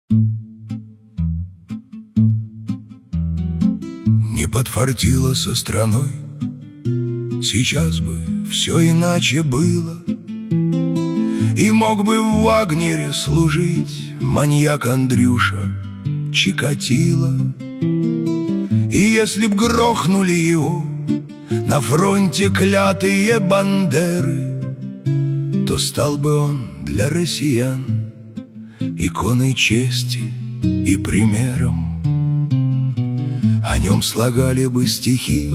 Не подфартило со страной, сейчас бы все иначе было, и мог бы в Вагнере служить маньяк Андрюша Чикатило. И если б грохнули его на фронте клятые бандеры, то стал бы он для россиян иконой чести и примером. О нем слагали бы стихи,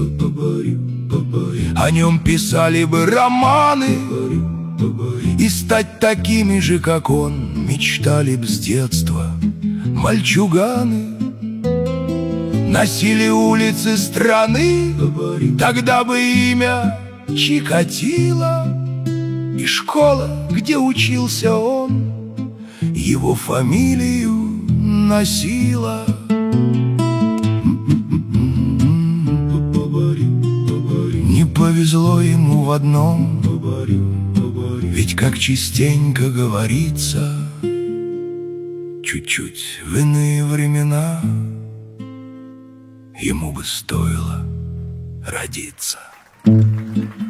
о нем писали бы романы, и стать такими же, как он, мечтали б с детства мальчуганы. Носили улицы страны тогда бы имя Чикатило, и школа, где учился он, его фамилию носила. Не повезло ему в одном, ведь, как частенько говорится, чуть-чуть в иные времена ему бы стоило родиться.